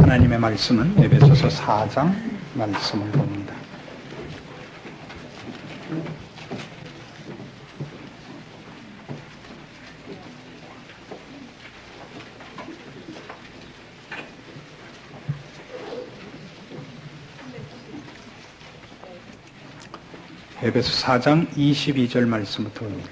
하나님의 말씀은 에베소서 4장 말씀을 봅니다. 에베소 4장 22절 말씀부터 봅니다.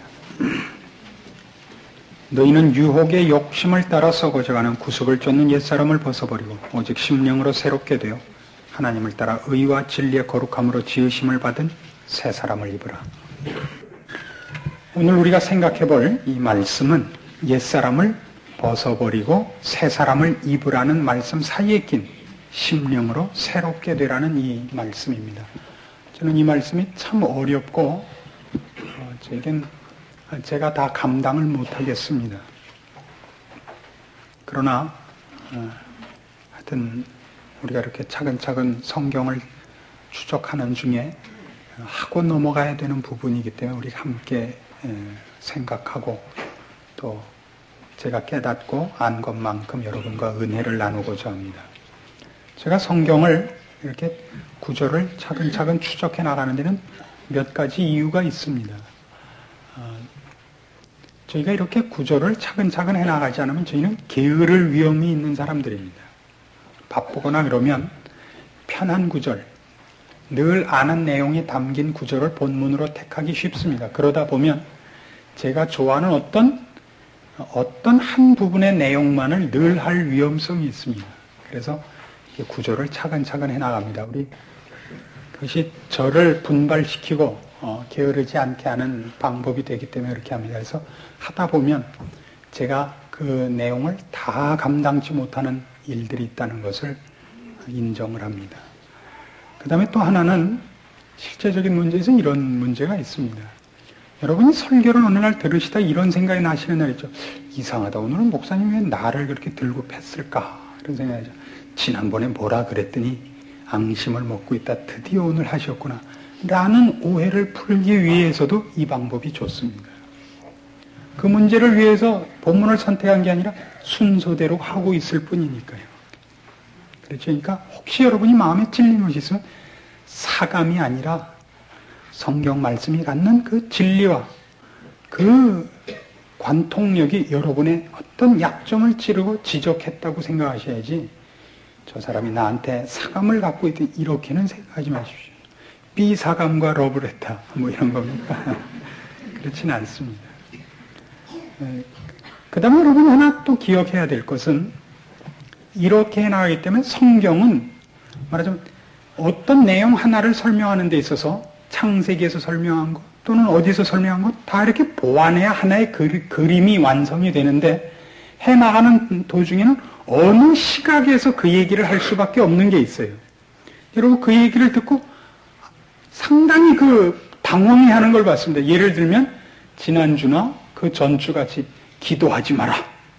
너희는 유혹의 욕심을 따라 썩어져가는 구습을 쫓는 옛사람을 벗어버리고 오직 심령으로 새롭게 되어 하나님을 따라 의와 진리의 거룩함으로 지으심을 받은 새 사람을 입으라. 오늘 우리가 생각해 볼 이 말씀은 옛사람을 벗어버리고 새 사람을 입으라는 말씀 사이에 낀 심령으로 새롭게 되라는 이 말씀입니다. 저는 이 말씀이 참 어렵고 제가 다 감당을 못하겠습니다. 그러나 하여튼 우리가 이렇게 차근차근 성경을 추적하는 중에 하고 넘어가야 되는 부분이기 때문에 우리 함께 생각하고 또 제가 깨닫고 안 것만큼 여러분과 은혜를 나누고자 합니다. 제가 성경을 이렇게 구절을 차근차근 추적해 나가는 데는 몇 가지 이유가 있습니다. 저희가 이렇게 구절을 차근차근 해나가지 않으면 저희는 게으를 위험이 있는 사람들입니다. 바쁘거나 그러면 편한 구절, 늘 아는 내용이 담긴 구절을 본문으로 택하기 쉽습니다. 그러다 보면 제가 좋아하는 어떤 한 부분의 내용만을 늘 할 위험성이 있습니다. 그래서 구절을 차근차근 해나갑니다. 그것이 저를 분발시키고 게으르지 않게 하는 방법이 되기 때문에 그렇게 합니다. 그래서 하다 보면 제가 그 내용을 다 감당치 못하는 일들이 있다는 것을 인정을 합니다. 그 다음에 또 하나는 실제적인 문제에서 이런 문제가 있습니다. 여러분이 설교를 어느 날 들으시다 이런 생각이 나시는 날 있죠. 이상하다. 오늘은 목사님이 왜 나를 그렇게 들고 팼을까? 이런 생각이 나죠. 지난번에 뭐라 그랬더니 앙심을 먹고 있다. 드디어 오늘 하셨구나. 라는 오해를 풀기 위해서도 이 방법이 좋습니다. 그 문제를 위해서 본문을 선택한 게 아니라 순서대로 하고 있을 뿐이니까요. 그렇죠. 그러니까 혹시 여러분이 마음에 찔린 것이 있으면 사감이 아니라 성경 말씀이 갖는 그 진리와 그 관통력이 여러분의 어떤 약점을 찌르고 지적했다고 생각하셔야지 저 사람이 나한테 사감을 갖고 있다 이렇게는 생각하지 마십시오. 비사감과 러브레타 뭐 이런 겁니까? 그렇지는 않습니다. 그 다음에 여러분이 하나 또 기억해야 될 것은 이렇게 해나가기 때문에 성경은 말하자면 어떤 내용 하나를 설명하는 데 있어서 창세기에서 설명한 것 또는 어디서 설명한 것 다 이렇게 보완해야 하나의 그림이 완성이 되는데 해나가는 도중에는 어느 시각에서 그 얘기를 할 수밖에 없는 게 있어요. 여러분 그 얘기를 듣고 상당히 당황해하는 걸 봤습니다. 예를 들면 지난주나 그 전주같이 기도하지 마라.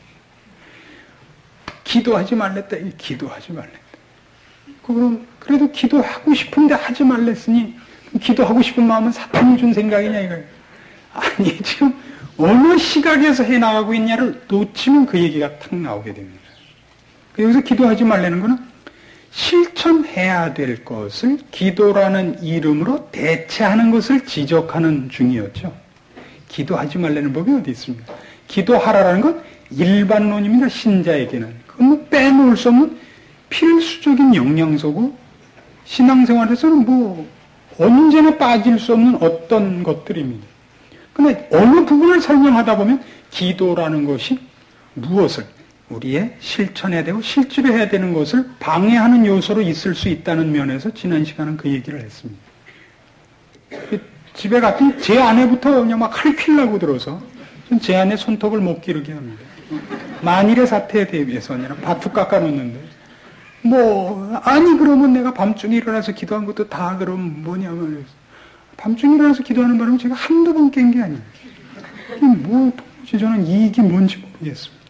기도하지 말랬다. 기도하지 말랬다. 그럼 그래도 기도하고 싶은데 하지 말랬으니 기도하고 싶은 마음은 사탄이 준 생각이냐 이거예요. 아니 지금 어느 시각에서 해나가고 있냐를 놓치면 그 얘기가 탁 나오게 됩니다. 여기서 기도하지 말라는 거는 실천해야 될 것을 기도라는 이름으로 대체하는 것을 지적하는 중이었죠. 기도하지 말라는 법이 어디 있습니까? 기도하라라는 건 일반론입니다. 신자에게는. 그건 뭐 빼놓을 수 없는 필수적인 영양소고 신앙생활에서는 뭐 언제나 빠질 수 없는 어떤 것들입니다. 그런데 어느 부분을 설명하다 보면 기도라는 것이 무엇을 우리의 실천해야 되고 실질해야 되는 것을 방해하는 요소로 있을 수 있다는 면에서 지난 시간은 그 얘기를 했습니다. 집에 갔더니 제 아내부터 그냥 막 칼퀴려고 들어서 제 아내 손톱을 못 기르게 합니다. 만일의 사태에 대비해서 아니라 바투 깎아놓는데 아니 그러면 내가 밤중에 일어나서 기도한 것도 다 그럼 뭐냐면 밤중에 일어나서 기도하는 바람에 제가 한두 번 깬 게 아니에요. 도무지 저는 이익이 뭔지 모르겠습니다.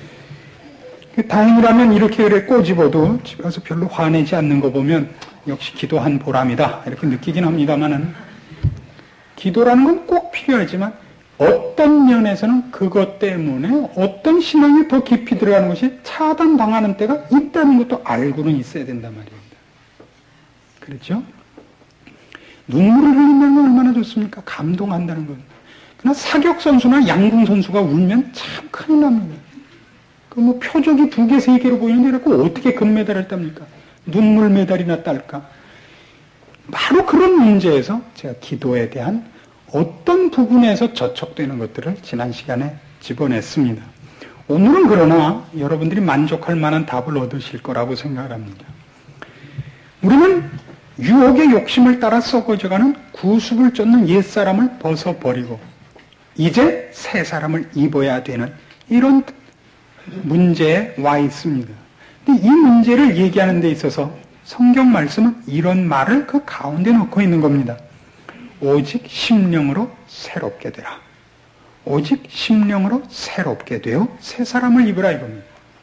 다행이라면 이렇게 그래 꼬집어도 집에 가서 별로 화내지 않는 거 보면 역시 기도한 보람이다 이렇게 느끼긴 합니다만은 기도라는 건 꼭 필요하지만 어떤 면에서는 그것 때문에 어떤 신앙이 더 깊이 들어가는 것이 차단당하는 때가 있다는 것도 알고는 있어야 된단 말입니다. 그렇죠? 눈물을 흘린다는 건 얼마나 좋습니까? 감동한다는 건. 그러나 사격선수나 양궁선수가 울면 참 큰일 납니다. 그 뭐 표적이 2개, 3개로 보이는데 그 어떻게 금메달을 땁니까? 눈물 메달이나 딸까? 바로 그런 문제에서 제가 기도에 대한 어떤 부분에서 저촉되는 것들을 지난 시간에 집어냈습니다. 오늘은 그러나 여러분들이 만족할 만한 답을 얻으실 거라고 생각을 합니다. 우리는 유혹의 욕심을 따라 썩어져가는 구습을 쫓는 옛사람을 벗어버리고 이제 새 사람을 입어야 되는 이런 문제에 와 있습니다. 근데 이 문제를 얘기하는 데 있어서 성경 말씀은 이런 말을 그 가운데 넣고 있는 겁니다. 오직 심령으로 새롭게 되라. 오직 심령으로 새롭게 되어 새 사람을 입으라 이겁니다.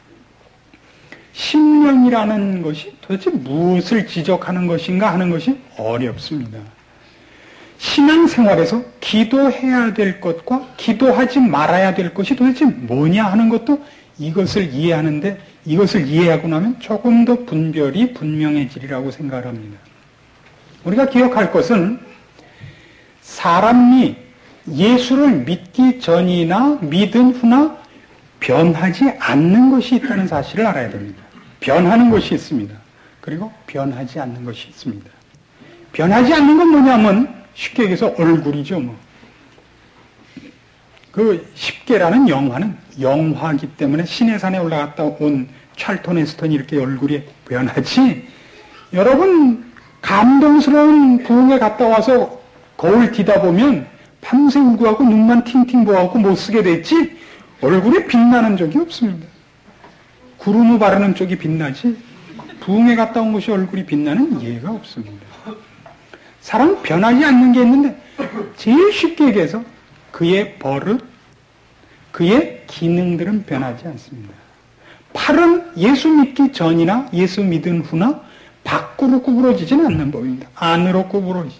심령이라는 것이 도대체 무엇을 지적하는 것인가 하는 것이 어렵습니다. 신앙생활에서 기도해야 될 것과 기도하지 말아야 될 것이 도대체 뭐냐 하는 것도 이것을 이해하는데 이것을 이해하고 나면 조금 더 분별이 분명해지리라고 생각을 합니다. 우리가 기억할 것은 사람이 예수를 믿기 전이나 믿은 후나 변하지 않는 것이 있다는 사실을 알아야 됩니다. 변하는 것이 있습니다. 그리고 변하지 않는 것이 있습니다. 변하지 않는 건 뭐냐면 쉽게 얘기해서 얼굴이죠. 뭐. 그 십계라는 영화는 영화이기 때문에 시내산에 올라갔다 온 찰턴 헤스턴이 이렇게 얼굴이 변하지. 여러분 감동스러운 부흥에 갔다 와서 거울 뒤다 보면 밤새 울고 하고 눈만 팅팅 부어갖고 못 쓰게 됐지 얼굴이 빛나는 적이 없습니다. 구름을 바르는 쪽이 빛나지 부흥에 갔다 온 것이 얼굴이 빛나는 예가 없습니다. 사람은 변하지 않는 게 있는데 제일 쉽게 얘기해서 그의 버릇, 그의 기능들은 변하지 않습니다. 팔은 예수 믿기 전이나 예수 믿은 후나 밖으로 구부러지지는 않는 법입니다. 안으로 구부러지죠.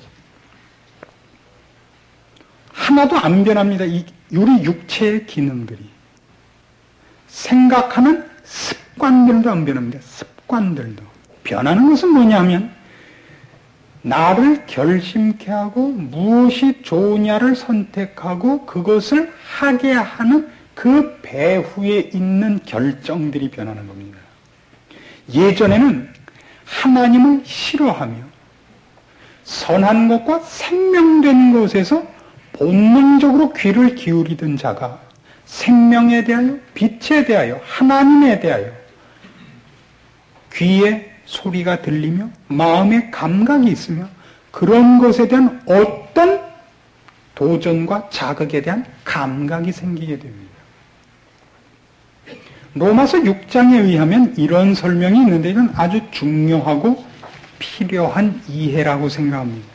하나도 안 변합니다. 우리 육체의 기능들이. 생각하는 습관들도 안 변합니다. 습관들도. 변하는 것은 뭐냐면 나를 결심케 하고 무엇이 좋으냐를 선택하고 그것을 하게 하는 그 배후에 있는 결정들이 변하는 겁니다. 예전에는 하나님을 싫어하며 선한 것과 생명된 것에서 본능적으로 귀를 기울이던 자가 생명에 대하여, 빛에 대하여, 하나님에 대하여 귀에 소리가 들리며 마음에 감각이 있으며 그런 것에 대한 어떤 도전과 자극에 대한 감각이 생기게 됩니다. 로마서 6장에 의하면 이런 설명이 있는데 이건 아주 중요하고 필요한 이해라고 생각합니다.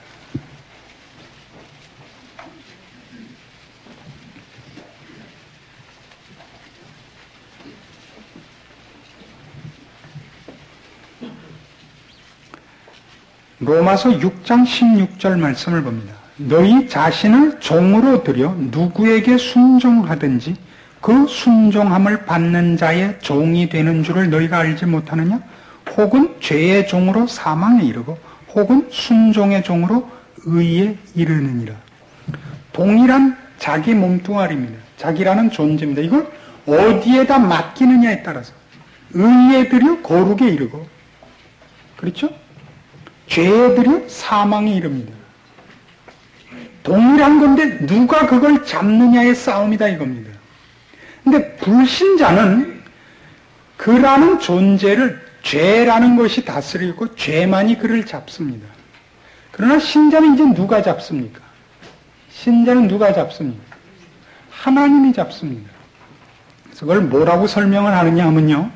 로마서 6장 16절 말씀을 봅니다. 너희 자신을 종으로 들여 누구에게 순종하든지 그 순종함을 받는 자의 종이 되는 줄을 너희가 알지 못하느냐? 혹은 죄의 종으로 사망에 이르고 혹은 순종의 종으로 의에 이르느니라. 동일한 자기 몸뚱아리입니다. 자기라는 존재입니다. 이걸 어디에다 맡기느냐에 따라서 의에 들여 거룩에 이르고 그렇죠? 죄에 들여 사망에 이릅니다. 동일한 건데 누가 그걸 잡느냐의 싸움이다 이겁니다. 근데 불신자는 그라는 존재를 죄라는 것이 다스리고 죄만이 그를 잡습니다. 그러나 신자는 이제 누가 잡습니까? 신자는 누가 잡습니까? 하나님이 잡습니다. 그래서 그걸 뭐라고 설명을 하느냐 하면요.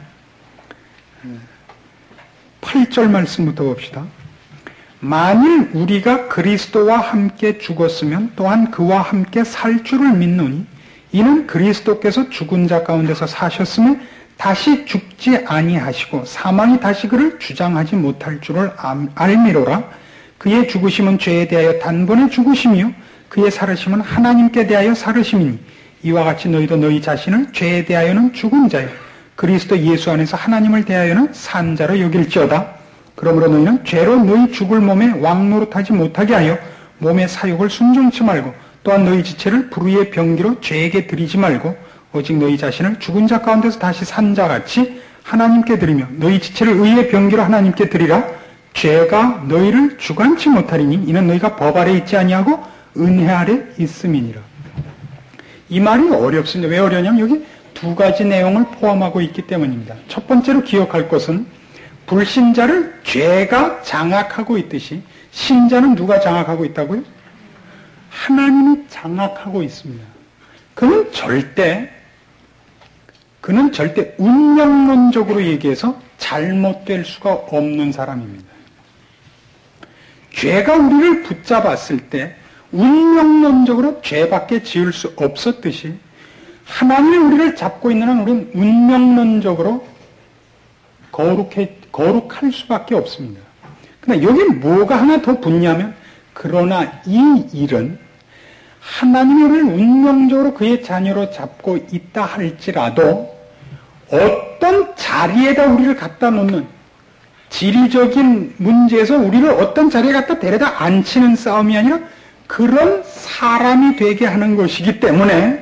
8절 말씀부터 봅시다. 만일 우리가 그리스도와 함께 죽었으면 또한 그와 함께 살 줄을 믿노니 이는 그리스도께서 죽은 자 가운데서 사셨음에 다시 죽지 아니하시고 사망이 다시 그를 주장하지 못할 줄을 알미로라. 그의 죽으심은 죄에 대하여 단번에 죽으심이요 그의 살으심은 하나님께 대하여 살으심이니 이와 같이 너희도 너희 자신을 죄에 대하여는 죽은 자요 그리스도 예수 안에서 하나님을 대하여는 산 자로 여길지어다. 그러므로 너희는 죄로 너희 죽을 몸에 왕노릇하지 못하게 하여 몸의 사욕을 순종치 말고 또한 너희 지체를 불의의 병기로 죄에게 드리지 말고 오직 너희 자신을 죽은 자 가운데서 다시 산 자같이 하나님께 드리며 너희 지체를 의의 병기로 하나님께 드리라. 죄가 너희를 주관치 못하리니 이는 너희가 법 아래 있지 아니하고 은혜 아래 있음이니라. 이 말이 어렵습니다. 왜 어려냐면 여기 두 가지 내용을 포함하고 있기 때문입니다. 첫 번째로 기억할 것은 불신자를 죄가 장악하고 있듯이 신자는 누가 장악하고 있다고요? 하나님이 장악하고 있습니다. 그는 절대 운명론적으로 얘기해서 잘못될 수가 없는 사람입니다. 죄가 우리를 붙잡았을 때 운명론적으로 죄밖에 지을 수 없었듯이 하나님이 우리를 잡고 있는 한 우리는 운명론적으로 거룩할 수밖에 없습니다. 그러나 여기 뭐가 하나 더 붙냐면 그러나 이 일은 하나님이 우리를 운명적으로 그의 자녀로 잡고 있다 할지라도 어떤 자리에다 우리를 갖다 놓는 지리적인 문제에서 우리를 어떤 자리에 갖다 데려다 앉히는 싸움이 아니라 그런 사람이 되게 하는 것이기 때문에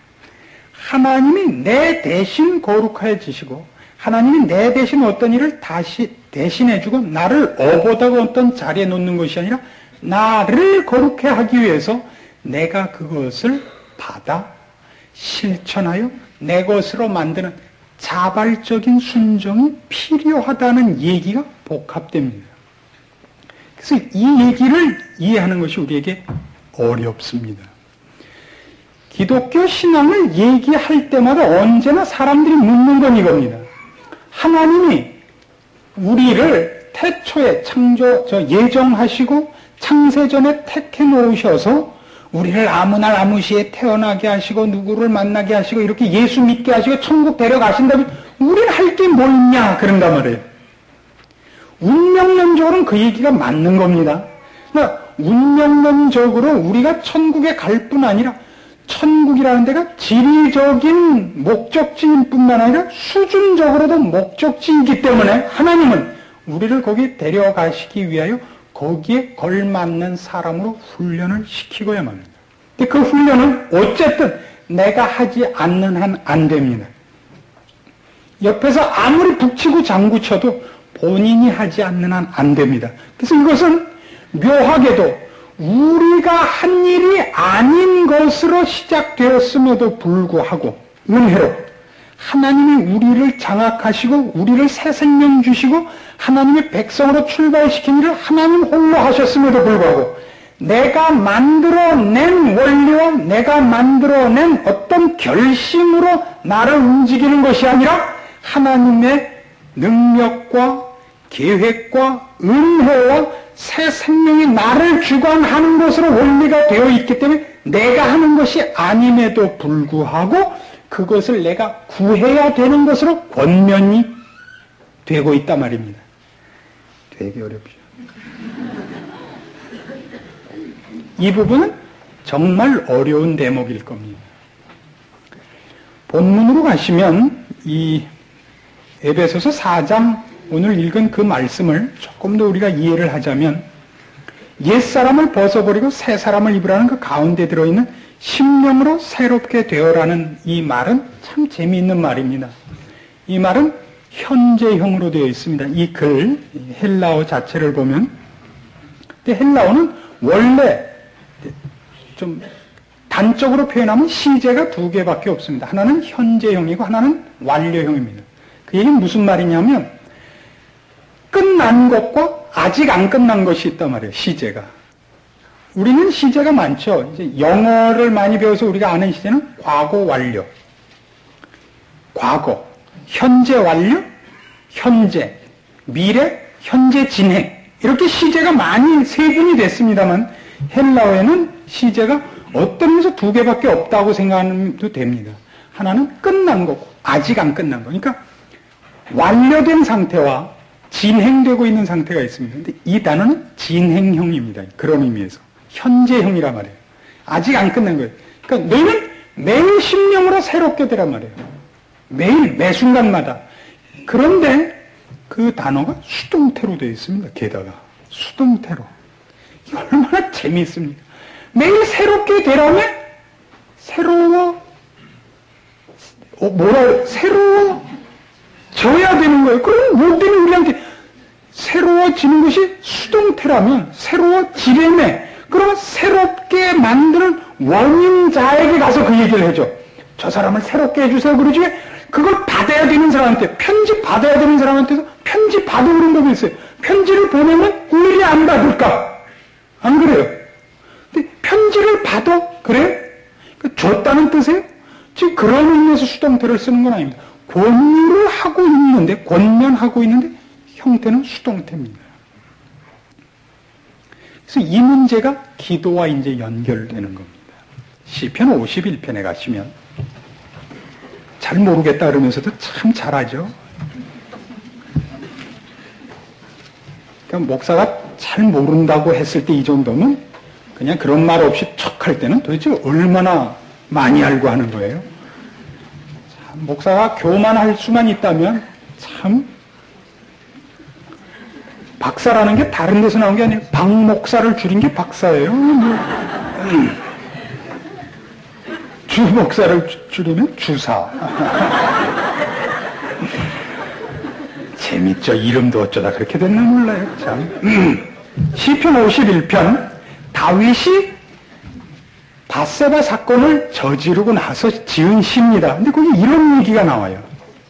하나님이 내 대신 거룩해지시고 하나님이 내 대신 어떤 일을 다시 대신해주고 나를 어보다가 어떤 자리에 놓는 것이 아니라 나를 거룩해 하기 위해서 내가 그것을 받아 실천하여 내 것으로 만드는 자발적인 순종이 필요하다는 얘기가 복합됩니다. 그래서 이 얘기를 이해하는 것이 우리에게 어렵습니다. 기독교 신앙을 얘기할 때마다 언제나 사람들이 묻는 건 이겁니다. 하나님이 우리를 태초에 예정하시고 창세전에 택해 놓으셔서 우리를 아무 날 아무 시에 태어나게 하시고 누구를 만나게 하시고 이렇게 예수 믿게 하시고 천국 데려가신다면 우리는 할 게 뭐 있냐 그런단 말이에요. 운명론적으로는 그 얘기가 맞는 겁니다. 그러니까 운명론적으로 우리가 천국에 갈 뿐 아니라 천국이라는 데가 지리적인 목적지일 뿐만 아니라 수준적으로도 목적지이기 때문에 하나님은 우리를 거기에 데려가시기 위하여 거기에 걸맞는 사람으로 훈련을 시키고야만 합니다. 근데 그 훈련은 어쨌든 내가 하지 않는 한 안 됩니다. 옆에서 아무리 북치고 장구쳐도 본인이 하지 않는 한 안 됩니다. 그래서 이것은 묘하게도 우리가 한 일이 아닌 것으로 시작되었음에도 불구하고 은혜로 하나님이 우리를 장악하시고 우리를 새 생명 주시고 하나님의 백성으로 출발시킨 일을 하나님 홀로 하셨음에도 불구하고 내가 만들어낸 원리와 내가 만들어낸 어떤 결심으로 나를 움직이는 것이 아니라 하나님의 능력과 계획과 은혜와 새 생명이 나를 주관하는 것으로 원리가 되어 있기 때문에 내가 하는 것이 아님에도 불구하고 그것을 내가 구해야 되는 것으로 권면이 되고 있단 말입니다. 되게 어렵죠. 이 부분은 정말 어려운 대목일 겁니다. 본문으로 가시면 이 에베소서 4장 오늘 읽은 그 말씀을 조금 더 우리가 이해를 하자면 옛사람을 벗어버리고 새 사람을 입으라는 그 가운데 들어있는 심령으로 새롭게 되어라는 이 말은 참 재미있는 말입니다. 이 말은 현재형으로 되어 있습니다. 이 글, 헬라어 자체를 보면. 근데 헬라어는 원래 좀 단적으로 표현하면 시제가 두 개밖에 없습니다. 하나는 현재형이고 하나는 완료형입니다. 그 얘기는 무슨 말이냐면 끝난 것과 아직 안 끝난 것이 있단 말이에요. 시제가. 우리는 시제가 많죠. 이제 영어를 많이 배워서 우리가 아는 시제는 과거 완료, 과거, 현재 완료, 현재, 미래, 현재 진행 이렇게 시제가 많이 세분이 됐습니다만 헬라어에는 시제가 어떤 면에서 두 개밖에 없다고 생각하면 됩니다. 하나는 끝난 거고 아직 안 끝난 거. 그러니까 완료된 상태와 진행되고 있는 상태가 있습니다. 근데 이 단어는 진행형입니다. 그런 의미에서. 현재형이란 말이에요. 아직 안 끝난 거예요. 그러니까 너희는 매일 심령으로 새롭게 되란 말이에요. 매일, 매 순간마다. 그런데 그 단어가 수동태로 되어 있습니다. 게다가. 수동태로. 이게 얼마나 재미있습니까? 매일 새롭게 되라면 새로워져야 되는 거예요. 그럼 뭐 때문에 우리한테 새로워지는 것이 수동태라면 새로워지려면 그러면 새롭게 만드는 원인자에게 가서 그 얘기를 해줘. 저 사람을 새롭게 해주세요. 그러지 왜 그걸 받아야 되는 사람한테 편지 받아야 되는 사람한테서 편지 받아오는 법이 있어요. 편지를 보내면 일이 안 받을까? 안 그래요? 근데 편지를 받아? 그래요? 줬다는 뜻이에요? 지금 그런 의미에서 수동태를 쓰는 건 아닙니다. 권유를 하고 있는데 권면하고 있는데 형태는 수동태입니다. 그래서 이 문제가 기도와 이제 연결되는 겁니다. 시편 51편에 가시면 잘 모르겠다 그러면서도 참 잘하죠. 그러니까 목사가 잘 모른다고 했을 때 이 정도면 그냥 그런 말 없이 척할 때는 도대체 얼마나 많이 알고 하는 거예요. 참 목사가 교만할 수만 있다면 참 박사라는 게 다른 데서 나온 게 아니에요. 박목사를 줄인 게 박사예요. 주목사를 줄이면 주사. 재밌죠. 이름도 어쩌다 그렇게 됐나 몰라요. 참. 시편 51편 다윗이 밧세바 사건을 저지르고 나서 지은 시입니다. 근데 거기 이런 얘기가 나와요.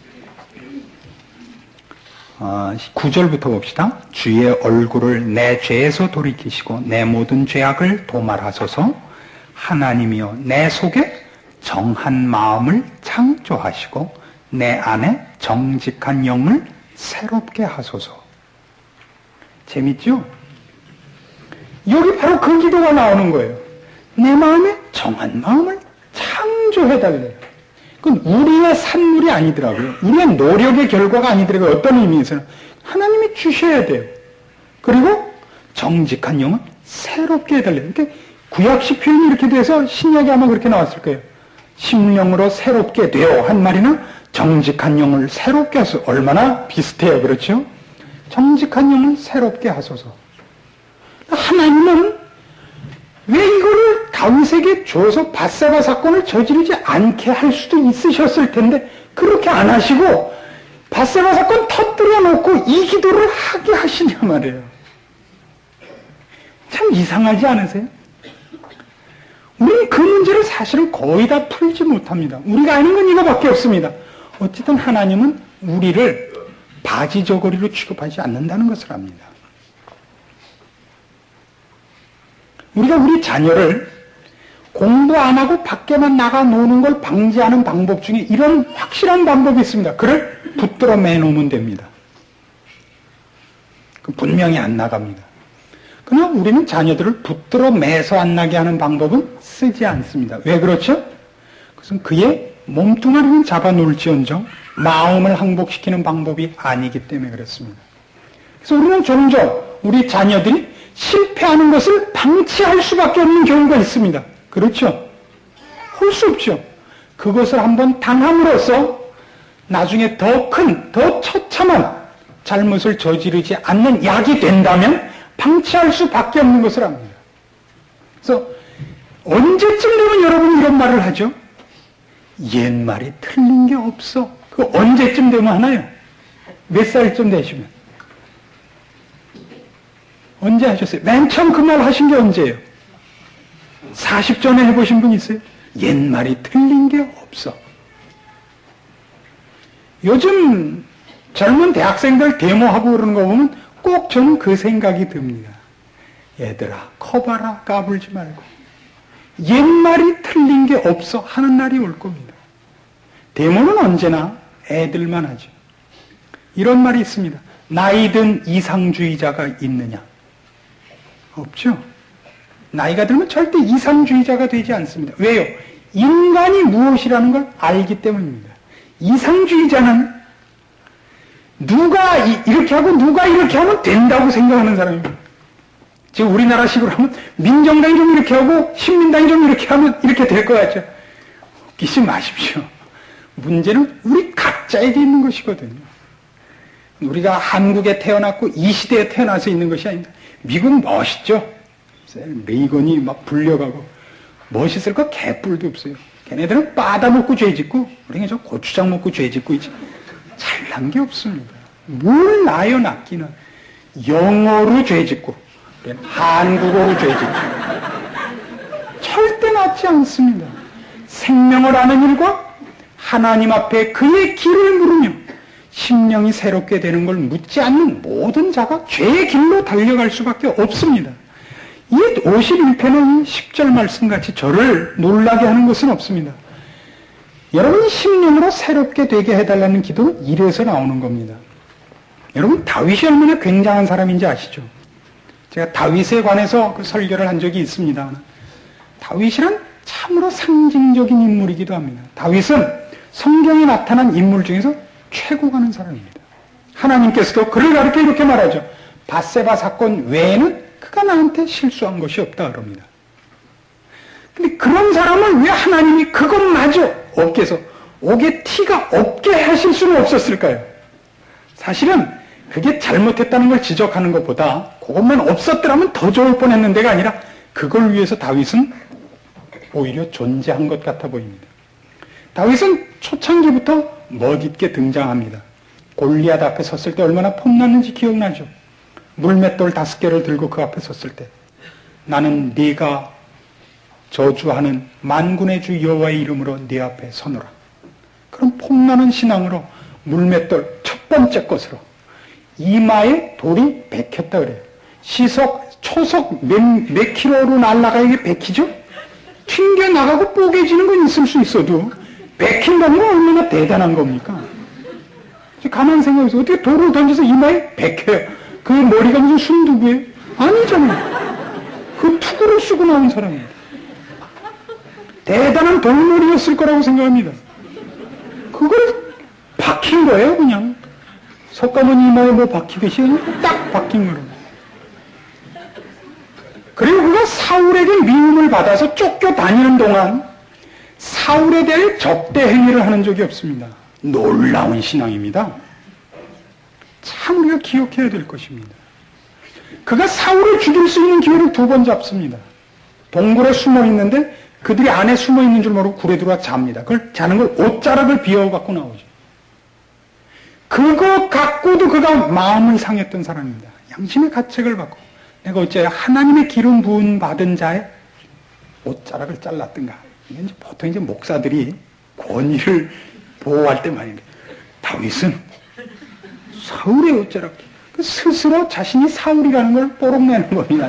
9절부터 봅시다. 주의 얼굴을 내 죄에서 돌이키시고 내 모든 죄악을 도말하소서. 하나님이여 내 속에 정한 마음을 창조하시고 내 안에 정직한 영을 새롭게 하소서. 재밌죠? 여기 바로 그 기도가 나오는 거예요. 내 마음에 정한 마음을 창조해달래요. 그건 우리의 산물이 아니더라고요. 우리의 노력의 결과가 아니더라고요. 어떤 의미에서는 하나님이 주셔야 돼요. 그리고 정직한 영은 새롭게 해달래요. 그러니까 구약식 표현이 이렇게 돼서 신약이 아마 그렇게 나왔을 거예요. 심령으로 새롭게 되어 한 말이나 정직한 영을 새롭게 하소서. 얼마나 비슷해요. 그렇죠? 정직한 영을 새롭게 하소서. 하나님은 왜 이거를 다윗에게 줘서 밧세바 사건을 저지르지 않게 할 수도 있으셨을 텐데 그렇게 안 하시고 밧세바 사건 터뜨려 놓고 이 기도를 하게 하시냐 말이에요. 참 이상하지 않으세요? 우리는 그 문제를 사실은 거의 다 풀지 못합니다. 우리가 아는 건 이거밖에 없습니다. 어쨌든 하나님은 우리를 바지 저고리로 취급하지 않는다는 것을 압니다. 우리가 우리 자녀를 공부 안 하고 밖에만 나가 노는 걸 방지하는 방법 중에 이런 확실한 방법이 있습니다. 그를 붙들어 매놓으면 됩니다. 분명히 안 나갑니다. 그러나 우리는 자녀들을 붙들어 매서 안 나게 하는 방법은 쓰지 않습니다. 왜 그렇죠? 그것은 그의 몸뚱아리는 잡아놓을지언정 마음을 항복시키는 방법이 아니기 때문에 그렇습니다. 그래서 우리는 종종 우리 자녀들이 실패하는 것을 방치할 수밖에 없는 경우가 있습니다. 그렇죠? 할 수 없죠. 그것을 한번 당함으로써 나중에 더 큰, 더 처참한 잘못을 저지르지 않는 약이 된다면 방치할 수밖에 없는 것을 압니다. 그래서 언제쯤 되면 여러분이 이런 말을 하죠? 옛말이 틀린 게 없어. 그 언제쯤 되면 하나요? 몇 살쯤 되시면? 언제 하셨어요? 맨 처음 그 말 하신 게 언제예요? 40 전에 해보신 분 있어요? 옛말이 틀린 게 없어. 요즘 젊은 대학생들 데모하고 그러는 거 보면 꼭 저는 그 생각이 듭니다. 얘들아, 커봐라, 까불지 말고. 옛말이 틀린 게 없어 하는 날이 올 겁니다. 데모는 언제나 애들만 하죠. 이런 말이 있습니다. 나이든 이상주의자가 있느냐? 없죠. 나이가 들면 절대 이상주의자가 되지 않습니다. 왜요? 인간이 무엇이라는 걸 알기 때문입니다. 이상주의자는 누가 이렇게 하고 누가 이렇게 하면 된다고 생각하는 사람입니다. 지금 우리나라식으로 하면 민정당이 좀 이렇게 하고 신민당이 좀 이렇게 하면 이렇게 될 것 같죠. 웃기지 마십시오. 문제는 우리 각자에게 있는 것이거든요. 우리가 한국에 태어났고 이 시대에 태어나서 있는 것이 아닙니다. 미국 멋있죠? 레이건이 막 불려가고 멋있을 거 개뿔도 없어요. 걔네들은 바다 먹고 죄 짓고 우리는 저 고추장 먹고 죄 짓고 있지. 잘난 게 없습니다. 뭘 나요 낫기는. 영어로 죄 짓고 한국어로 죄 짓고 절대 낫지 않습니다. 생명을 아는 일과 하나님 앞에 그의 길을 물으며 심령이 새롭게 되는 걸 묻지 않는 모든 자가 죄의 길로 달려갈 수밖에 없습니다. 이 51편의 10절 말씀같이 저를 놀라게 하는 것은 없습니다. 여러분 심령으로 새롭게 되게 해달라는 기도는 이래서 나오는 겁니다. 여러분 다윗이 얼마나 굉장한 사람인지 아시죠? 제가 다윗에 관해서 그 설교를 한 적이 있습니다. 다윗이란 참으로 상징적인 인물이기도 합니다. 다윗은 성경에 나타난 인물 중에서 최고 가는 사람입니다. 하나님께서도 그를 가르쳐 이렇게 말하죠. 밧세바 사건 외에는 그가 나한테 실수한 것이 없다 그럽니다. 근데 그런 사람을 왜 하나님이 그것마저 없게서 옥에 티가 없게 하실 수는 없었을까요? 사실은 그게 잘못했다는 걸 지적하는 것보다 그것만 없었더라면 더 좋을 뻔했는데가 아니라 그걸 위해서 다윗은 오히려 존재한 것 같아 보입니다. 다윗은 초창기부터 멋있게 등장합니다. 골리앗 앞에 섰을 때 얼마나 폼났는지 기억나죠? 물맷돌 5개를 들고 그 앞에 섰을 때 나는 네가 저주하는 만군의 주 여호와의 이름으로 네 앞에 서노라. 그런 폼나는 신앙으로 물맷돌 첫 번째 것으로 이마에 돌이 박혔다 그래요. 초속 몇 킬로로 날아가 이게 박히죠? 튕겨나가고 뽀개지는 건 있을 수 있어도 박힌다는 건 얼마나 대단한 겁니까? 가만히 생각해서 어떻게 돌을 던져서 이마에 박혀요? 그 머리가 무슨 순두부예요? 아니잖아요. 그 투구를 쓰고 나온 사람입니다. 대단한 돌머리였을 거라고 생각합니다. 그걸 박힌 거예요, 그냥. 석가모니 이마에 뭐 박히듯이 딱 박힌 거예요. 그리고 그가 사울에게 미움을 받아서 쫓겨다니는 동안 사울에 대해 적대 행위를 하는 적이 없습니다. 놀라운 신앙입니다. 참 우리가 기억해야 될 것입니다. 그가 사울을 죽일 수 있는 기회를 2번 잡습니다. 동굴에 숨어 있는데 그들이 안에 숨어 있는 줄 모르고 굴에 들어와 잡니다. 그걸 자는 걸 옷자락을 비워 갖고 나오죠. 그거 갖고도 그가 마음을 상했던 사람입니다. 양심의 가책을 받고 내가 어째 하나님의 기름 부은 받은 자의 옷자락을 잘랐던가. 이게 이제 보통 이제 목사들이 권위를 보호할 때 말입니다. 다윗은 사울의 옷자락. 스스로 자신이 사울이라는 걸 뽀록내는 겁니다.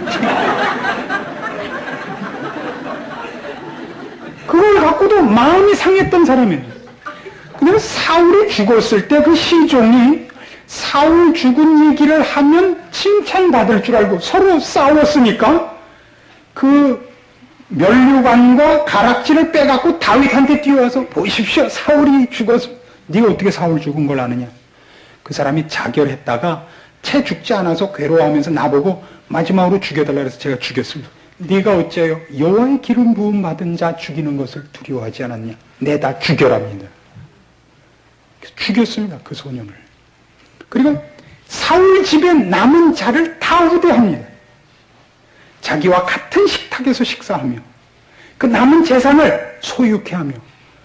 그걸 갖고도 마음이 상했던 사람이에요. 그다음에 사울이 죽었을 때 그 시종이 사울 죽은 얘기를 하면 칭찬받을 줄 알고 서로 싸웠으니까 그 면류관과 가락지를 빼갖고 다윗한테 뛰어와서 보십시오. 사울이 죽어서 네가 어떻게 사울 죽은 걸 아느냐. 그 사람이 자결했다가 채 죽지 않아서 괴로워하면서 나보고 마지막으로 죽여달라 그래서 제가 죽였습니다. 네가 어째요? 여호와의 기름 부음 받은 자 죽이는 것을 두려워하지 않았냐. 내다 죽여랍니다. 죽였습니다. 그 소년을. 그리고 사울 집에 남은 자를 다 우대합니다. 자기와 같은 식탁에서 식사하며 그 남은 재산을 소유케 하며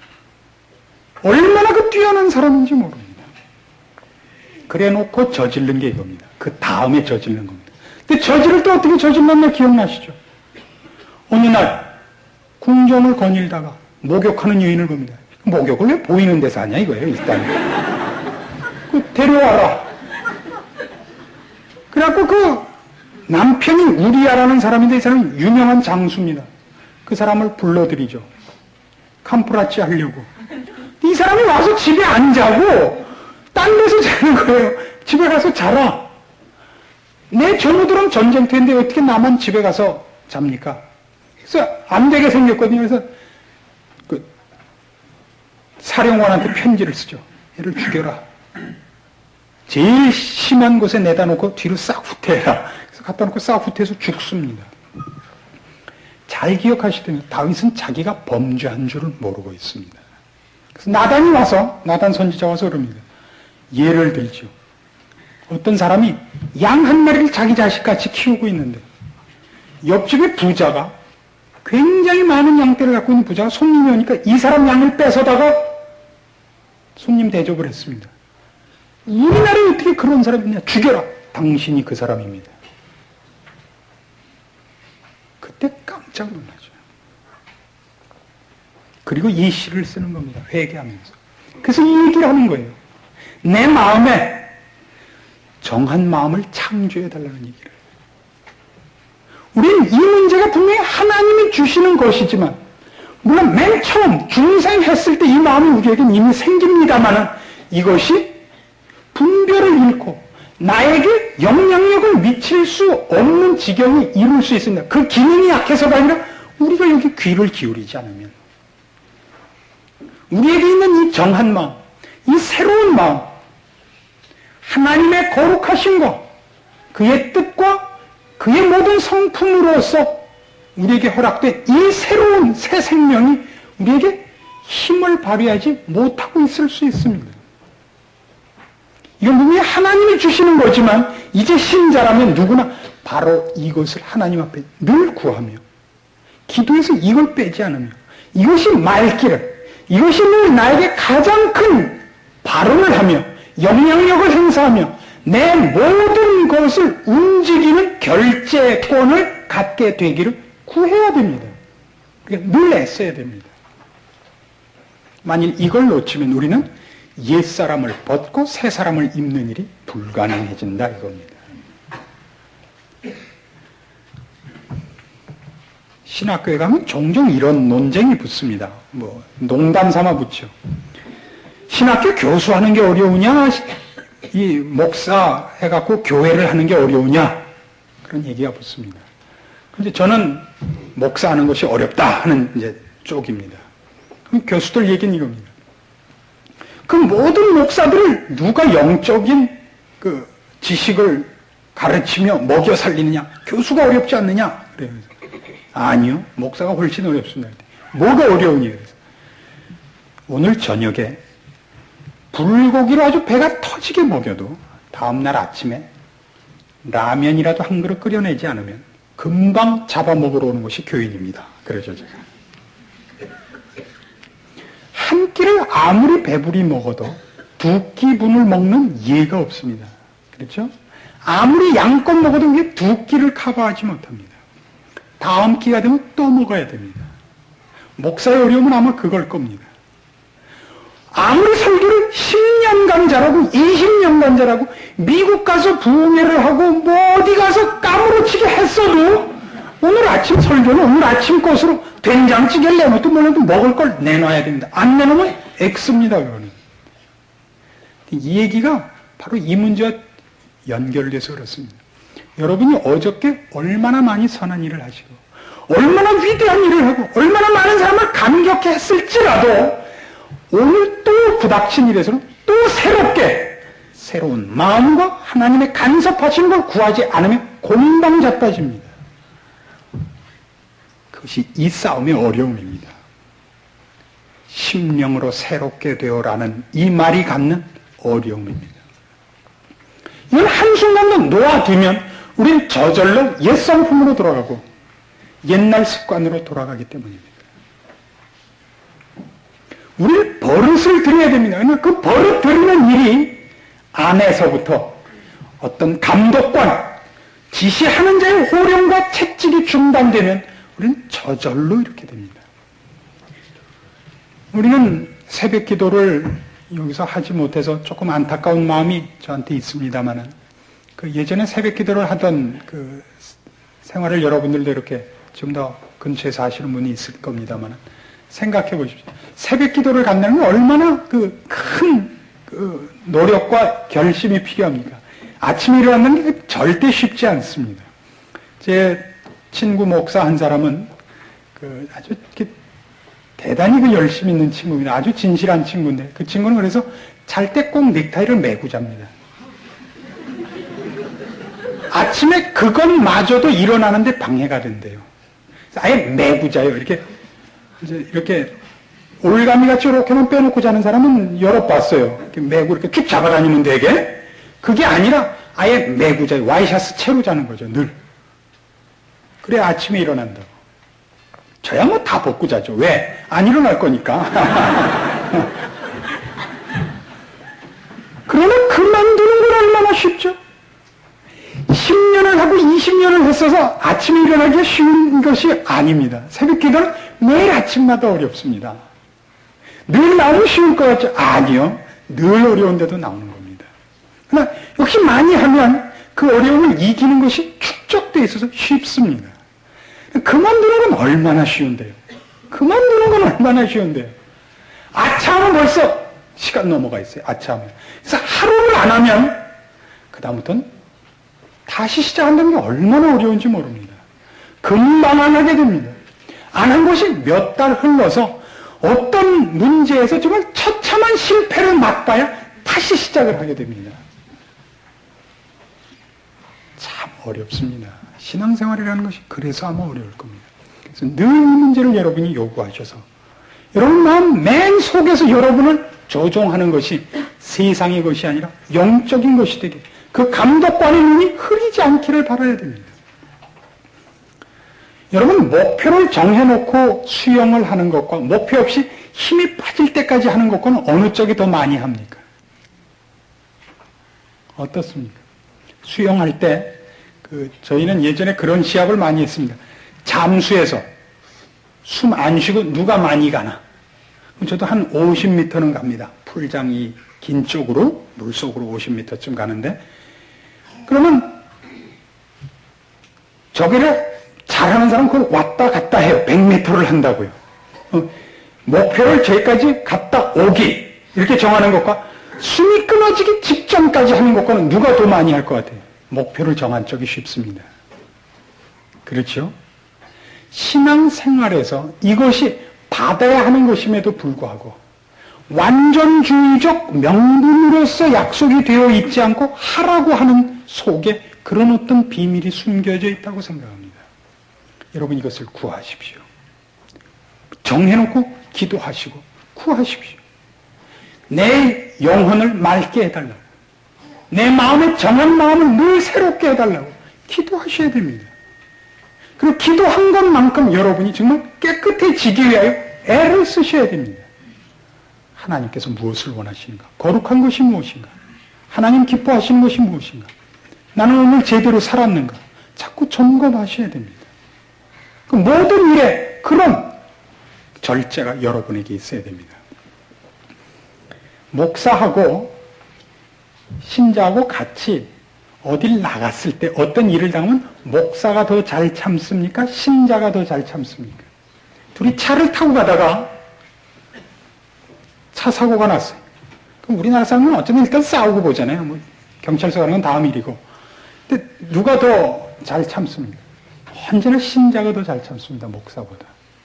얼마나 그 뛰어난 사람인지 모릅니다. 그래 놓고 저지른 게 이겁니다. 그 다음에 저지른 겁니다. 근데 저지를 또 어떻게 저질렀나 기억나시죠? 어느 날 궁정을 거닐다가 목욕하는 여인을 봅니다. 목욕을 왜 보이는 데서 하냐 이거예요. 일단 데려와라. 그래갖고 그 남편이 우리야라는 사람인데 이 사람은 유명한 장수입니다. 그 사람을 불러들이죠. 캄프라치 하려고. 이 사람이 와서 집에 안 자고 딴 데서 자는 거예요. 집에 가서 자라. 내 전우들은 전쟁터인데 어떻게 나만 집에 가서 잡니까? 그래서 안 되게 생겼거든요. 그래서 그 사령관한테 편지를 쓰죠. 얘를 죽여라. 제일 심한 곳에 내다 놓고 뒤로 싹 후퇴해라. 그래서 갖다 놓고 싸후퇴해서 죽습니다. 잘 기억하시더니 다윗은 자기가 범죄한 줄을 모르고 있습니다. 그래서 나단 선지자 와서 그럽니다. 예를 들죠. 어떤 사람이 양 한 마리를 자기 자식같이 키우고 있는데 옆집에 부자가 굉장히 많은 양떼를 갖고 있는 부자가 손님이 오니까 이 사람 양을 뺏어다가 손님 대접을 했습니다. 우리나라에 어떻게 그런 사람이 있냐? 죽여라. 당신이 그 사람입니다. 그때 깜짝 놀라죠. 그리고 이 시를 쓰는 겁니다. 회개하면서. 그래서 이 얘기를 하는 거예요. 내 마음에 정한 마음을 창조해달라는 얘기를. 우리는 이 문제가 분명히 하나님이 주시는 것이지만, 물론 맨 처음 중생했을 때 이 마음이 우리에게는 이미 생깁니다만은 이것이 분별을 잃고 나에게 영향력을 미칠 수 없는 지경이 이룰 수 있습니다. 그 기능이 약해서가 아니라 우리가 여기 귀를 기울이지 않으면 우리에게 있는 이 정한 마음, 이 새로운 마음, 하나님의 거룩하신 것, 그의 뜻과 그의 모든 성품으로서 우리에게 허락된 이 새로운 새 생명이 우리에게 힘을 발휘하지 못하고 있을 수 있습니다. 이건 분명히 하나님이 주시는 거지만 이제 신자라면 누구나 바로 이것을 하나님 앞에 늘 구하며 기도해서 이걸 빼지 않으며 이것이 말기를, 이것이 늘 나에게 가장 큰 발언을 하며 영향력을 행사하며 내 모든 것을 움직이는 결재권을 갖게 되기를 구해야 됩니다. 그러니까 늘 애써야 됩니다. 만일 이걸 놓치면 우리는 옛사람을 벗고 새사람을 입는 일이 불가능해진다 이겁니다. 신학교에 가면 종종 이런 논쟁이 붙습니다. 농담 삼아 붙죠. 신학교 교수하는 게 어려우냐, 이 목사 해갖고 교회를 하는 게 어려우냐, 그런 얘기가 붙습니다. 근데 저는 목사하는 것이 어렵다 하는 이제 쪽입니다. 그럼 교수들 얘기는 이겁니다. 그 모든 목사들을 누가 영적인 그 지식을 가르치며 먹여 살리느냐? 교수가 어렵지 않느냐? 그래요. 아니요. 목사가 훨씬 어렵습니다. 뭐가 어려우니? 그래서 오늘 저녁에 불고기를 아주 배가 터지게 먹여도 다음날 아침에 라면이라도 한 그릇 끓여내지 않으면 금방 잡아먹으러 오는 것이 교인입니다. 그러죠, 제가. 한 끼를 아무리 배부리 먹어도 두 끼분을 먹는 예가 없습니다. 그렇죠? 아무리 양껏 먹어도 그게 두 끼를 커버하지 못합니다. 다음 끼가 되면 또 먹어야 됩니다. 목사의 어려움은 아마 그걸 겁니다. 아무리 설교를 10년간 잘하고 20년간 잘하고 미국 가서 부흥회를 하고 뭐 어디 가서 까무러치게 했어도 오늘 아침 설교는 오늘 아침 것으로 된장찌개를 내놓도 몰라도 먹을 걸 내놔야 됩니다. 안 내놓으면 X입니다. 그거는. 이 얘기가 바로 이 문제와 연결돼서 그렇습니다. 여러분이 어저께 얼마나 많이 선한 일을 하시고 얼마나 위대한 일을 하고 얼마나 많은 사람을 감격해 했을지라도 오늘 또 부닥친 일에서는 또 새롭게 새로운 마음과 하나님의 간섭하시는 걸 구하지 않으면 공방 자빠집니다. 그것이 이 싸움의 어려움입니다. 심령으로 새롭게 되어라는 이 말이 갖는 어려움입니다. 이걸 한순간도 놓아두면 우린 저절로 옛 성품으로 돌아가고 옛날 습관으로 돌아가기 때문입니다. 우리는 버릇을 들여야 됩니다. 그 버릇 들이는 일이 안에서부터 어떤 감독관, 지시하는 자의 호령과 채찍이 중단되면 우리는 저절로 이렇게 됩니다. 우리는 새벽 기도를 여기서 하지 못해서 조금 안타까운 마음이 저한테 있습니다만은 그 예전에 새벽 기도를 하던 그 생활을 여러분들도 이렇게 좀 더 근처에 사시는 분이 있을 겁니다만은 생각해 보십시오. 새벽 기도를 간다는 건 얼마나 그 큰 노력과 결심이 필요합니까? 아침에 일어나는 게 절대 쉽지 않습니다. 제 친구 목사 한 사람은 아주 이렇게 대단히 열심히 있는 친구입니다. 아주 진실한 친구인데 그 친구는 그래서 잘 때 꼭 넥타이를 매고 잡니다. 아침에 그것마저도 일어나는데 방해가 된대요. 아예 메고 자요. 이렇게 올가미 같이 이렇게만 빼놓고 자는 사람은 여러 봤어요. 이렇게 메고 이렇게 쭉 잡아다니면 되게. 그게 아니라 아예 메고 자요. 와이셔츠 채로 자는 거죠, 늘. 그래 아침에 일어난다고. 저야 뭐 다 벗고 자죠. 왜? 안 일어날 거니까. 그러나 그만두는 건 얼마나 쉽죠? 10년을 하고 20년을 했어서 아침에 일어나기 쉬운 것이 아닙니다. 새벽 기도는 매일 아침마다 어렵습니다. 늘 나오면 쉬울 것 같죠? 아니요. 늘 어려운데도 나오는 겁니다. 그러나 역시 많이 하면 그 어려움을 이기는 것이 축적되어 있어서 쉽습니다. 그만두는 건 얼마나 쉬운데요. 그만두는 건 얼마나 쉬운데요. 아차하면 벌써 시간 넘어가 있어요. 아차하면. 그래서 하루를 안 하면 그 다음부터는 다시 시작한다는 게 얼마나 어려운지 모릅니다. 금방 안 하게 됩니다. 안 한 것이 몇 달 흘러서 어떤 문제에서 정말 처참한 실패를 맛봐야 다시 시작을 하게 됩니다. 참 어렵습니다. 신앙생활이라는 것이 그래서 아마 어려울 겁니다. 그래서 늘 이 문제를 여러분이 요구하셔서 여러분 마음 맨 속에서 여러분을 조종하는 것이 세상의 것이 아니라 영적인 것이 되게 그 감독관의 눈이 흐리지 않기를 바라야 됩니다. 여러분 목표를 정해놓고 수영을 하는 것과 목표 없이 힘이 빠질 때까지 하는 것과는 어느 쪽이 더 많이 합니까? 어떻습니까? 수영할 때 저희는 예전에 그런 시합을 많이 했습니다. 잠수해서 숨 안 쉬고 누가 많이 가나. 저도 한 50m는 갑니다. 풀장이 긴 쪽으로 물속으로 50m쯤 가는데 그러면 저기를 잘하는 사람은 그걸 왔다 갔다 해요. 100m를 한다고요. 목표를 저기까지 갔다 오기 이렇게 정하는 것과 숨이 끊어지기 직전까지 하는 것과는 누가 더 많이 할 것 같아요? 목표를 정한 쪽이 쉽습니다. 그렇죠? 신앙생활에서 이것이 받아야 하는 것임에도 불구하고 완전주의적 명분으로서 약속이 되어 있지 않고 하라고 하는 속에 그런 어떤 비밀이 숨겨져 있다고 생각합니다. 여러분 이것을 구하십시오. 정해놓고 기도하시고 구하십시오. 내 영혼을 맑게 해달라고. 내 마음에 정한 마음을 늘 새롭게 해달라고 기도하셔야 됩니다. 그리고 기도한 것만큼 여러분이 정말 깨끗해지기 위하여 애를 쓰셔야 됩니다. 하나님께서 무엇을 원하시는가? 거룩한 것이 무엇인가? 하나님 기뻐하시는 것이 무엇인가? 나는 오늘 제대로 살았는가? 자꾸 점검하셔야 됩니다. 그 모든 일에 그런 절제가 여러분에게 있어야 됩니다. 목사하고 신자하고 같이 어딜 나갔을 때 어떤 일을 당하면 목사가 더 잘 참습니까? 신자가 더 잘 참습니까? 둘이 차를 타고 가다가 차 사고가 났어요. 그럼 우리나라 사람은 어쩌면 일단 싸우고 보잖아요. 뭐 경찰서 가는 건 다음 일이고. 근데 누가 더 잘 참습니까? 언제나 신자가 더 잘 참습니다. 목사보다.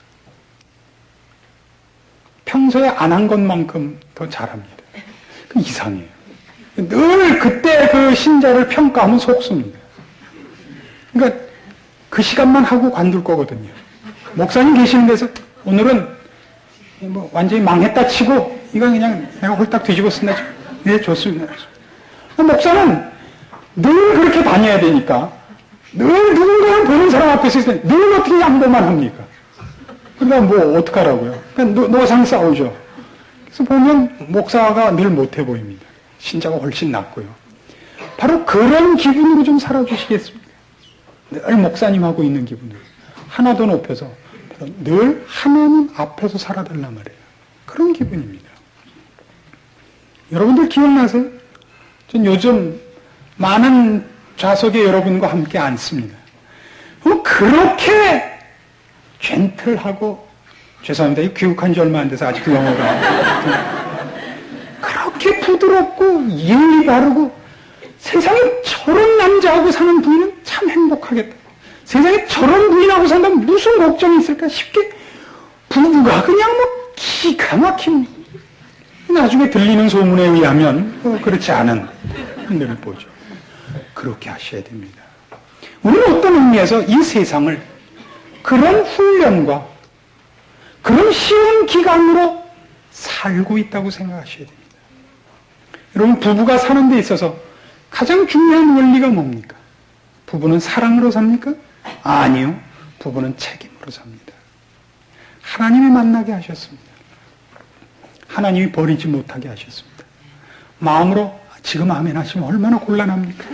평소에 안 한 것만큼 더 잘합니다. 그 이상해요. 늘 그때 그 신자를 평가하면 속습니다. 그러니까 그 시간만 하고 관둘 거거든요. 목사님 계시는 데서 오늘은 뭐 완전히 망했다 치고 이건 그냥 내가 홀딱 뒤집어 쓴다. 네, 좋습니다. 목사는 늘 그렇게 다녀야 되니까 늘 누군가를 보는 사람 앞에서 있을 때 늘 어떻게 양보만 합니까? 그러니까 뭐 어떡하라고요? 그러니까 노상 싸우죠. 그래서 보면 목사가 늘 못해 보입니다. 신자가 훨씬 낫고요. 바로 그런 기분으로 좀 살아주시겠습니까? 늘 목사님하고 있는 기분으로 하나 더 높여서 늘 하나님 앞에서 살아달란 말이에요. 그런 기분입니다. 여러분들 기억나세요? 전 요즘 많은 좌석에 여러분과 함께 앉습니다. 그렇게 젠틀하고 죄송합니다. 이 귀국한 지 얼마 안 돼서 아직 그 영어가 그렇게 부드럽고 예의 바르고 세상에 저런 남자하고 사는 부인은 참 행복하겠다. 세상에 저런 부인하고 산다면 무슨 걱정이 있을까 싶게 부부가 그냥 뭐 기가 막힙니다. 나중에 들리는 소문에 의하면 그렇지 않은 흔들을 보죠. 그렇게 하셔야 됩니다. 우리는 어떤 의미에서 이 세상을 그런 훈련과 그런 쉬운 기간으로 살고 있다고 생각하셔야 됩니다. 여러분, 부부가 사는 데 있어서 가장 중요한 원리가 뭡니까? 부부는 사랑으로 삽니까? 아니요. 부부는 책임으로 삽니다. 하나님이 만나게 하셨습니다. 하나님이 버리지 못하게 하셨습니다. 마음으로 지금 아멘 하시면 얼마나 곤란합니까?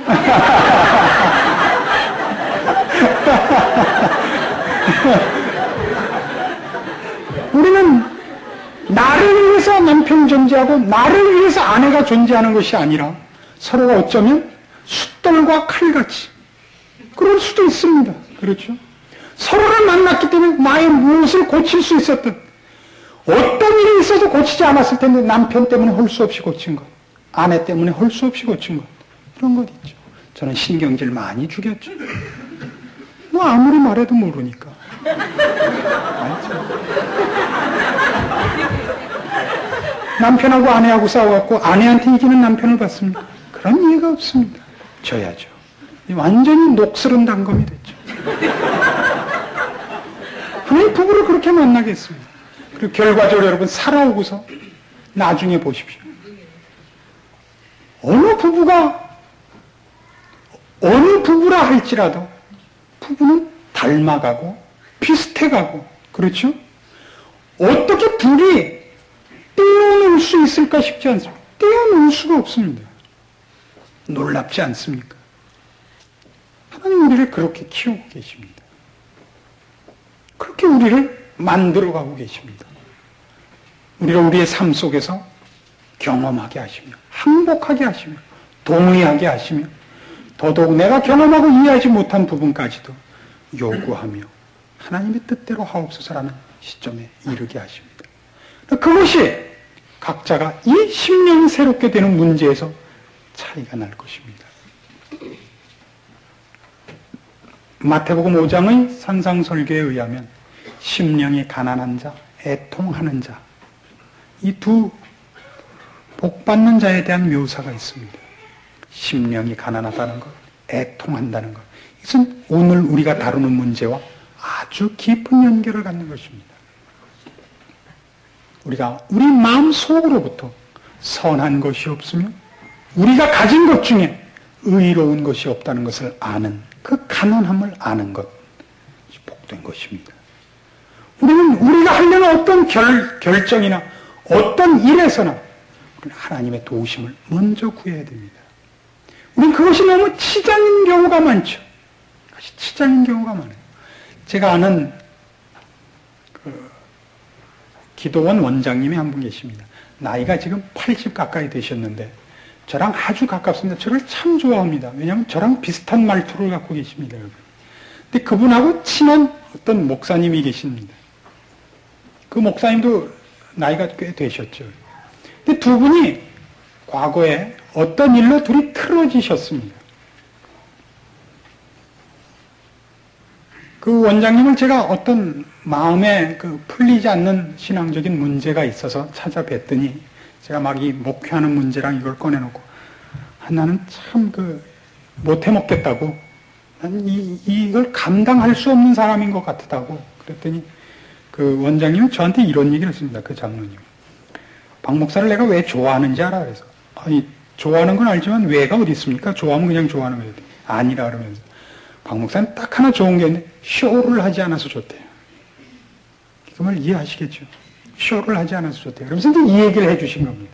우리는 나를 위해서 남편이 존재하고 나를 위해서 아내가 존재하는 것이 아니라 서로가 어쩌면 숫돌과 칼같이 그럴 수도 있습니다. 그렇죠? 서로를 만났기 때문에 나의 무엇을 고칠 수 있었던 어떤 일이 있어도 고치지 않았을 텐데 남편 때문에 할 수 없이 고친 것, 아내 때문에 할 수 없이 고친 것, 이런 것 있죠. 저는 신경질 많이 죽였죠. 뭐 아무리 말해도 모르니까. 알죠? 남편하고 아내하고 싸워갖고 아내한테 이기는 남편을 봤습니다. 그런 이해가 없습니다. 져야죠. 완전히 녹슬은 단검이 됐죠. 하나님 부부를 그렇게 만나게 했습니다. 그리고 결과적으로 여러분 살아오고서 나중에 보십시오. 어느 부부라 할지라도 부부는 닮아가고 비슷해가고 그렇죠? 어떻게 둘이 떼어놓을 수 있을까 싶지 않습니까? 떼어놓을 수가 없습니다. 놀랍지 않습니까? 하나님 우리를 그렇게 키우고 계십니다. 그렇게 우리를 만들어가고 계십니다. 우리가 우리의 삶 속에서 경험하게 하시며 항복하게 하시며 동의하게 하시며 더더욱 내가 경험하고 이해하지 못한 부분까지도 요구하며 하나님의 뜻대로 하옵소서라는 시점에 이르게 하십니다. 그것이 각자가 이 심령이 새롭게 되는 문제에서 차이가 날 것입니다. 마태복음 5장의 산상설교에 의하면 심령이 가난한 자, 애통하는 자, 이 두 복받는 자에 대한 묘사가 있습니다. 심령이 가난하다는 것, 애통한다는 것. 이것은 오늘 우리가 다루는 문제와 아주 깊은 연결을 갖는 것입니다. 우리가 우리 마음 속으로부터 선한 것이 없으면 우리가 가진 것 중에 의로운 것이 없다는 것을 아는 그 가난함을 아는 것, 복된 것입니다. 우리는 우리가 하려는 어떤 결정이나 어떤 일에서나 하나님의 도우심을 먼저 구해야 됩니다. 우리는 그것이 너무 치장인 경우가 많죠. 그것이 치장인 경우가 많아요. 제가 아는 기도원 원장님이 한 분 계십니다. 나이가 지금 80 가까이 되셨는데 저랑 아주 가깝습니다. 저를 참 좋아합니다. 왜냐하면 저랑 비슷한 말투를 갖고 계십니다. 여러분. 근데 그분하고 친한 어떤 목사님이 계십니다. 그 목사님도 나이가 꽤 되셨죠. 근데 두 분이 과거에 어떤 일로 둘이 틀어지셨습니다. 그 원장님을 제가 어떤 마음에 풀리지 않는 신앙적인 문제가 있어서 찾아뵀더니 제가 막 이 목회하는 문제랑 이걸 꺼내놓고 나는 참 못해 먹겠다고 나는 이걸 감당할 수 없는 사람인 것 같다고 그랬더니 그 원장님은 저한테 이런 얘기를 했습니다. 그 장로님. 박 목사를 내가 왜 좋아하는지 알아? 그래서 아니 좋아하는 건 알지만 왜가 어디 있습니까? 좋아하면 그냥 좋아하는 거예요. 아니라 그러면서 박 목사는 딱 하나 좋은 게 있는데 쇼를 하지 않아서 좋대요. 그 말 이해하시겠죠? 쇼를 하지 않아서 좋대요. 그러면서 이제 이 얘기를 해주신 겁니다.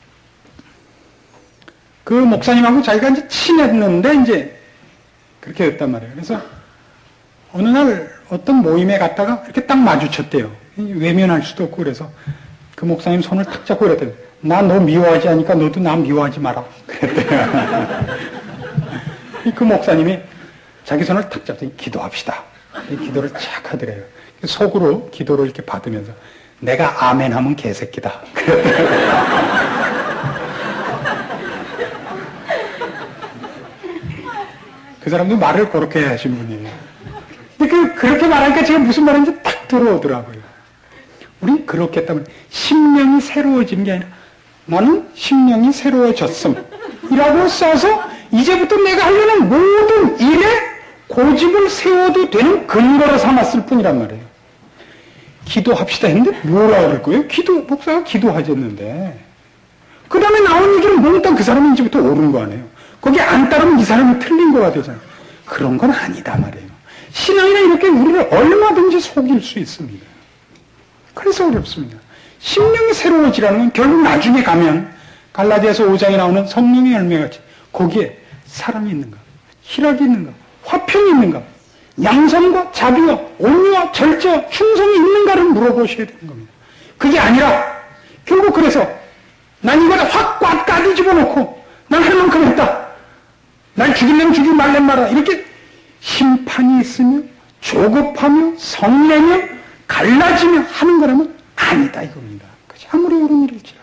그 목사님하고 자기가 이제 친했는데 이제 그렇게 됐단 말이에요. 그래서 어느 날 어떤 모임에 갔다가 이렇게 딱 마주쳤대요. 외면할 수도 없고 그래서 그 목사님 손을 탁 잡고 그랬대요. 나 너 미워하지 않으니까 너도 나 미워하지 마라. 그랬대요. 그 목사님이 자기 손을 탁 잡더니 기도합시다. 기도를 착 하더래요. 속으로 기도를 이렇게 받으면서 내가 아멘 하면 개새끼다. 그 사람도 말을 그렇게 하신 분이에요. 근데 그렇게 말하니까 제가 무슨 말인지 딱 들어오더라고요. 우리 그렇게 했다면 심령이 새로워진 게 아니라 나는 심령이 새로워졌음 이라고 써서 이제부터 내가 하려는 모든 일에 고집을 세워도 되는 근거로 삼았을 뿐이란 말이에요. 기도합시다 했는데 뭐라 그럴 거예요? 목사가 기도하셨는데. 그 다음에 나온 얘기는 몽땅 그 사람이 이제부터 옳은 거 아니에요. 거기 안 따르면 이 사람이 틀린 거가 되잖아요. 그런 건 아니다 말이에요. 신앙이나 이렇게 우리를 얼마든지 속일 수 있습니다. 그래서 어렵습니다. 심령이 새로워지라는 건 결국 나중에 가면 갈라디아서 5장에 나오는 성령의 열매같이 거기에 사랑이 있는가, 희락이 있는가, 화평이 있는가, 양선과 자비와 온유와 절제와 충성이 있는가를 물어보셔야 되는 겁니다. 그게 아니라 결국 그래서 난 이거다 확 꽉 집어넣고 난 할 만큼 했다. 날 죽이려면 죽이고 말려면 말아. 이렇게 심판이 있으며 조급하며 성내며 갈라지며 하는 거라면 아니다 이겁니다. 아무리 옳은 일일지라도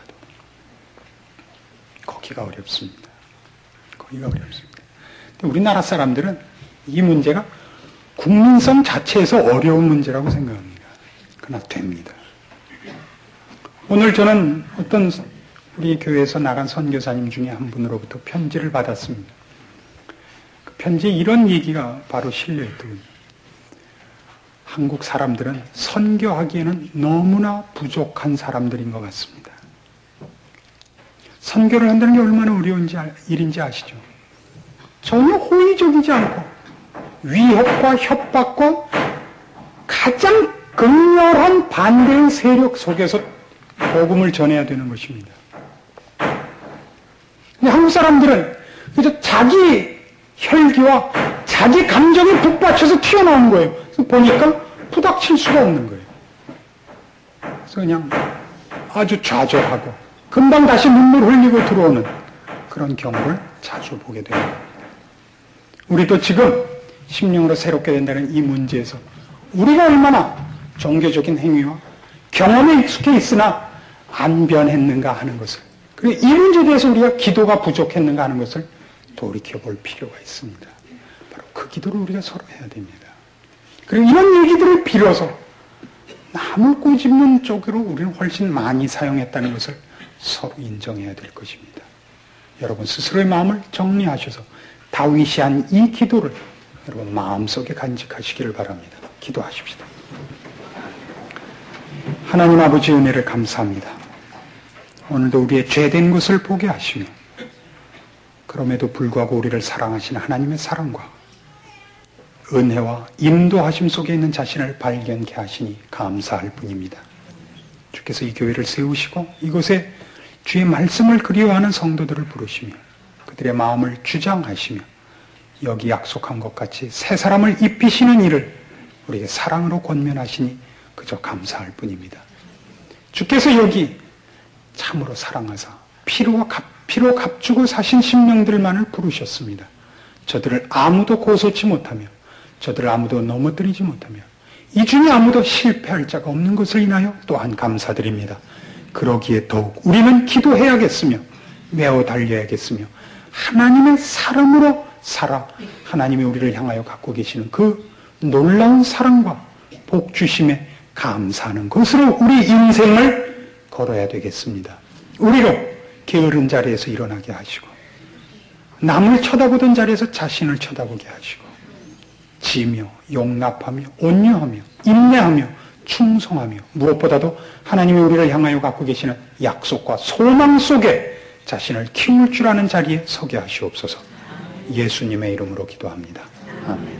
거기가 어렵습니다. 거기가 어렵습니다. 우리나라 사람들은 이 문제가 국민성 자체에서 어려운 문제라고 생각합니다. 그러나 됩니다. 오늘 저는 어떤 우리 교회에서 나간 선교사님 중에 한 분으로부터 편지를 받았습니다. 그 편지에 이런 얘기가 바로 실려있더군요. 한국 사람들은 선교하기에는 너무나 부족한 사람들인 것 같습니다. 선교를 한다는 게 얼마나 어려운 일인지 아시죠? 전혀 호의적이지 않고 위협과 협박과 가장 극렬한 반대의 세력 속에서 복음을 전해야 되는 것입니다. 근데 한국 사람들은 그저 자기 혈기와 자기 감정에 북받쳐서 튀어나오는 거예요. 그래서 보니까 부닥칠 수가 없는 거예요. 그래서 그냥 아주 좌절하고 금방 다시 눈물 흘리고 들어오는 그런 경우를 자주 보게 됩니다. 우리도 지금 심령으로 새롭게 된다는 이 문제에서 우리가 얼마나 종교적인 행위와 경험에 익숙해 있으나 안 변했는가 하는 것을, 그리고 이 문제에 대해서 우리가 기도가 부족했는가 하는 것을 돌이켜볼 필요가 있습니다. 바로 그 기도를 우리가 서로 해야 됩니다. 그리고 이런 얘기들을 빌어서 남을 꼬집는 쪽으로 우리는 훨씬 많이 사용했다는 것을 서로 인정해야 될 것입니다. 여러분 스스로의 마음을 정리하셔서 다윗이 한 이 기도를 여러분 마음속에 간직하시기를 바랍니다. 기도하십시다. 하나님 아버지 은혜를 감사합니다. 오늘도 우리의 죄된 것을 보게 하시며 그럼에도 불구하고 우리를 사랑하시는 하나님의 사랑과 은혜와 인도하심 속에 있는 자신을 발견케 하시니 감사할 뿐입니다. 주께서 이 교회를 세우시고 이곳에 주의 말씀을 그리워하는 성도들을 부르시며 그들의 마음을 주장하시며 여기 약속한 것 같이 새 사람을 입히시는 일을 우리에게 사랑으로 권면하시니 그저 감사할 뿐입니다. 주께서 여기 참으로 사랑하사 피로 값주고 사신 심령들만을 부르셨습니다. 저들을 아무도 고소치 못하며 저들을 아무도 넘어뜨리지 못하며 이 중에 아무도 실패할 자가 없는 것을 인하여 또한 감사드립니다. 그러기에 더욱 우리는 기도해야겠으며 매어 달려야겠으며 하나님의 사람으로 살아 하나님이 우리를 향하여 갖고 계시는 그 놀라운 사랑과 복주심에 감사하는 것으로 우리 인생을 걸어야 되겠습니다. 우리로 게으른 자리에서 일어나게 하시고 남을 쳐다보던 자리에서 자신을 쳐다보게 하시고 지며 용납하며 온유하며 인내하며 충성하며 무엇보다도 하나님이 우리를 향하여 갖고 계시는 약속과 소망 속에 자신을 키울 줄 아는 자리에 서게 하시옵소서. 예수님의 이름으로 기도합니다. 아멘.